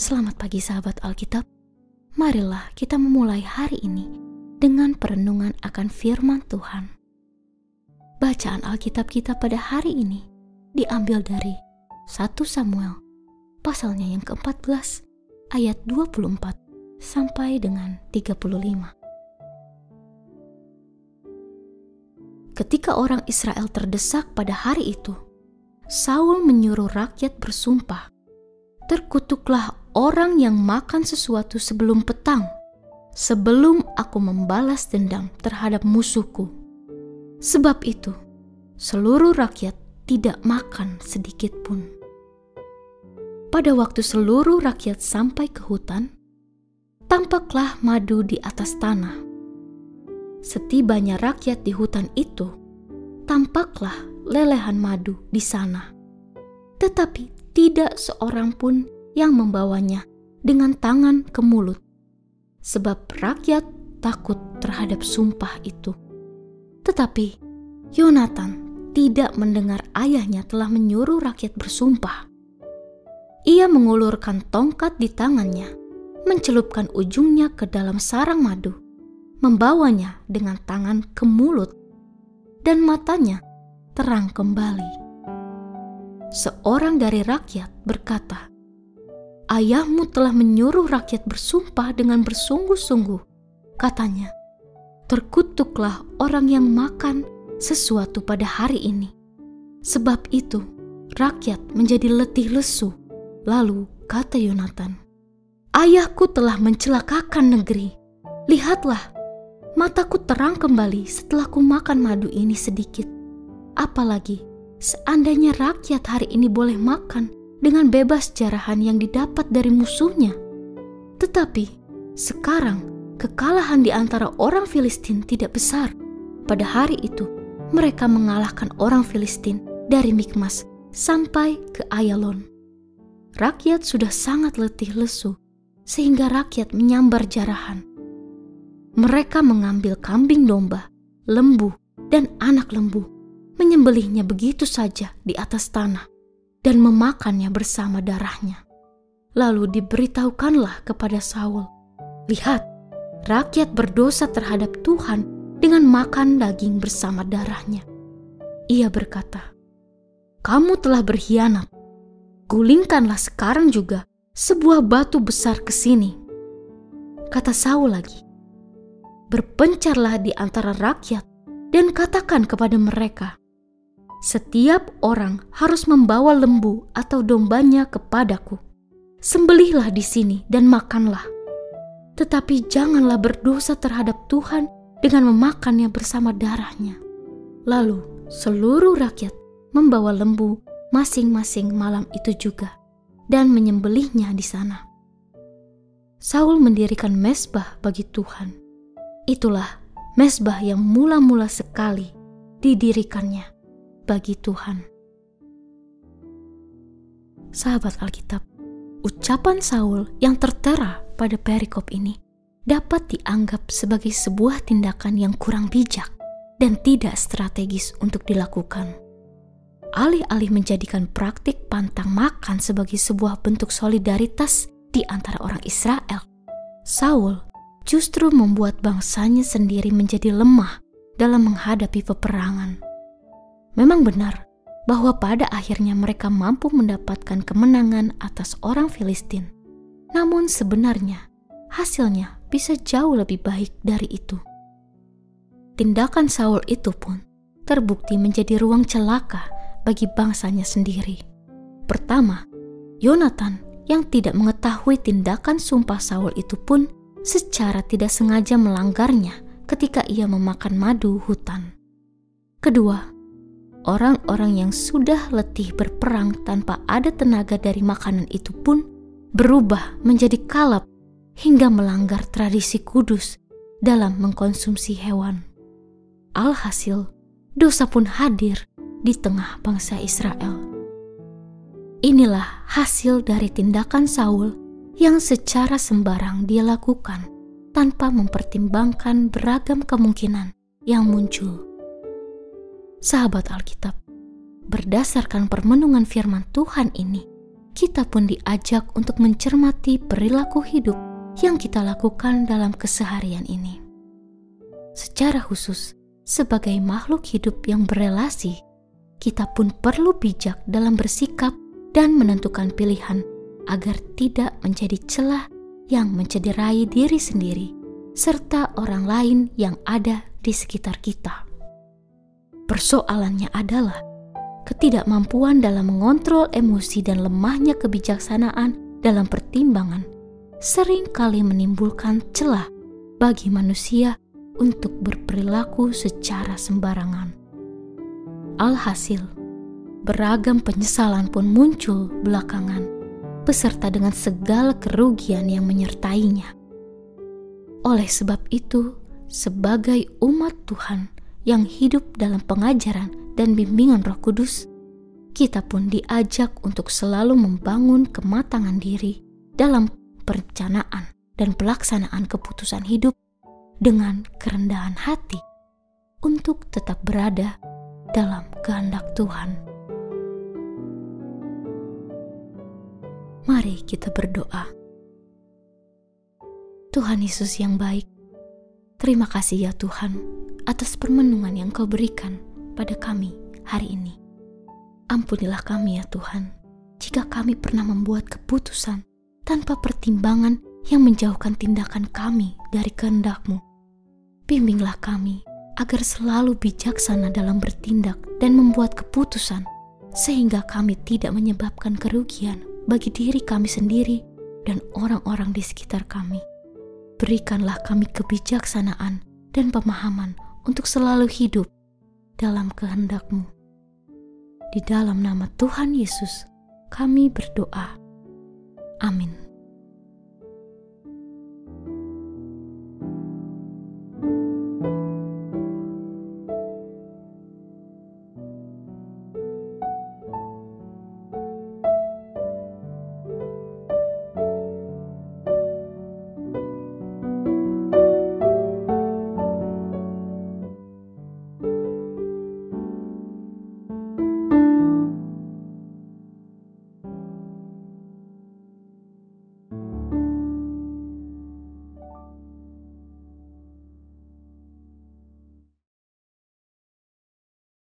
Selamat pagi sahabat Alkitab. Marilah kita memulai hari ini dengan perenungan akan firman Tuhan. Bacaan Alkitab kita pada hari ini diambil dari 1 Samuel pasalnya yang ke-14 ayat 24 sampai dengan 35. Ketika orang Israel terdesak pada hari itu, Saul menyuruh rakyat bersumpah, "Terkutuklah orang yang makan sesuatu sebelum petang, sebelum aku membalas dendam terhadap musuhku." Sebab itu, seluruh rakyat tidak makan sedikit pun. Pada waktu seluruh rakyat sampai ke hutan, tampaklah madu di atas tanah. Setibanya rakyat di hutan itu, tampaklah lelehan madu di sana. Tetapi tidak seorang pun yang membawanya dengan tangan ke mulut, sebab rakyat takut terhadap sumpah itu. Tetapi Yonatan tidak mendengar ayahnya telah menyuruh rakyat bersumpah. Ia mengulurkan tongkat di tangannya, mencelupkan ujungnya ke dalam sarang madu, membawanya dengan tangan ke mulut, dan matanya terang kembali. Seorang dari rakyat berkata, "Ayahmu telah menyuruh rakyat bersumpah dengan bersungguh-sungguh. Katanya, terkutuklah orang yang makan sesuatu pada hari ini." Sebab itu, rakyat menjadi letih lesu. Lalu kata Yonatan, "Ayahku telah mencelakakan negeri. Lihatlah, mataku terang kembali setelah ku makan madu ini sedikit. Apalagi seandainya rakyat hari ini boleh makan dengan bebas jarahan yang didapat dari musuhnya. Tetapi sekarang kekalahan di antara orang Filistin tidak besar. Pada hari itu mereka mengalahkan orang Filistin dari Mikmas sampai ke Ayalon. Rakyat sudah sangat letih lesu sehingga rakyat menyambar jarahan. Mereka mengambil kambing domba, lembu, dan anak lembu, menyembelihnya begitu saja di atas tanah dan memakannya bersama darahnya. Lalu diberitahukanlah kepada Saul, 'Lihat, rakyat berdosa terhadap Tuhan dengan makan daging bersama darahnya.' Ia berkata, 'Kamu telah berkhianat. Gulingkanlah sekarang juga sebuah batu besar ke sini.' Kata Saul lagi, 'Berpencarlah di antara rakyat dan katakan kepada mereka, setiap orang harus membawa lembu atau dombanya kepadaku. Sembelihlah di sini dan makanlah. Tetapi janganlah berdosa terhadap Tuhan dengan memakannya bersama darahnya.' Lalu seluruh rakyat membawa lembu masing-masing malam itu juga dan menyembelihnya di sana. Saul mendirikan mezbah bagi Tuhan. Itulah mezbah yang mula-mula sekali didirikannya bagi Tuhan." Sahabat Alkitab, ucapan Saul yang tertera pada perikop ini dapat dianggap sebagai sebuah tindakan yang kurang bijak dan tidak strategis untuk dilakukan. Alih-alih menjadikan praktik pantang makan sebagai sebuah bentuk solidaritas di antara orang Israel, Saul justru membuat bangsanya sendiri menjadi lemah dalam menghadapi peperangan. Memang benar bahwa pada akhirnya mereka mampu mendapatkan kemenangan atas orang Filistin. Namun sebenarnya hasilnya bisa jauh lebih baik dari itu. Tindakan Saul itu pun terbukti menjadi ruang celaka bagi bangsanya sendiri. Pertama, Yonatan yang tidak mengetahui tindakan sumpah Saul itu pun secara tidak sengaja melanggarnya ketika ia memakan madu hutan. Kedua, orang-orang yang sudah letih berperang tanpa ada tenaga dari makanan itu pun berubah menjadi kalap hingga melanggar tradisi kudus dalam mengkonsumsi hewan. Alhasil, dosa pun hadir di tengah bangsa Israel. Inilah hasil dari tindakan Saul yang secara sembarang dia lakukan tanpa mempertimbangkan beragam kemungkinan yang muncul. Sahabat Alkitab, berdasarkan permenungan firman Tuhan ini, kita pun diajak untuk mencermati perilaku hidup yang kita lakukan dalam keseharian ini. Secara khusus, sebagai makhluk hidup yang berelasi, kita pun perlu bijak dalam bersikap dan menentukan pilihan agar tidak menjadi celah yang mencederai diri sendiri serta orang lain yang ada di sekitar kita. Persoalannya adalah ketidakmampuan dalam mengontrol emosi dan lemahnya kebijaksanaan dalam pertimbangan sering kali menimbulkan celah bagi manusia untuk berperilaku secara sembarangan. Alhasil, beragam penyesalan pun muncul belakangan, beserta dengan segala kerugian yang menyertainya. Oleh sebab itu, sebagai umat Tuhan yang hidup dalam pengajaran dan bimbingan Roh Kudus, kita pun diajak untuk selalu membangun kematangan diri dalam perencanaan dan pelaksanaan keputusan hidup dengan kerendahan hati untuk tetap berada dalam kehendak Tuhan. Mari kita berdoa. Tuhan Yesus yang baik, terima kasih ya Tuhan atas permenungan yang Kau berikan pada kami hari ini. Ampunilah kami ya Tuhan, jika kami pernah membuat keputusan tanpa pertimbangan yang menjauhkan tindakan kami dari kehendak-Mu. Bimbinglah kami agar selalu bijaksana dalam bertindak dan membuat keputusan, sehingga kami tidak menyebabkan kerugian bagi diri kami sendiri dan orang-orang di sekitar kami. Berikanlah kami kebijaksanaan dan pemahaman untuk selalu hidup dalam kehendak-Mu. Di dalam nama Tuhan Yesus, kami berdoa. Amin.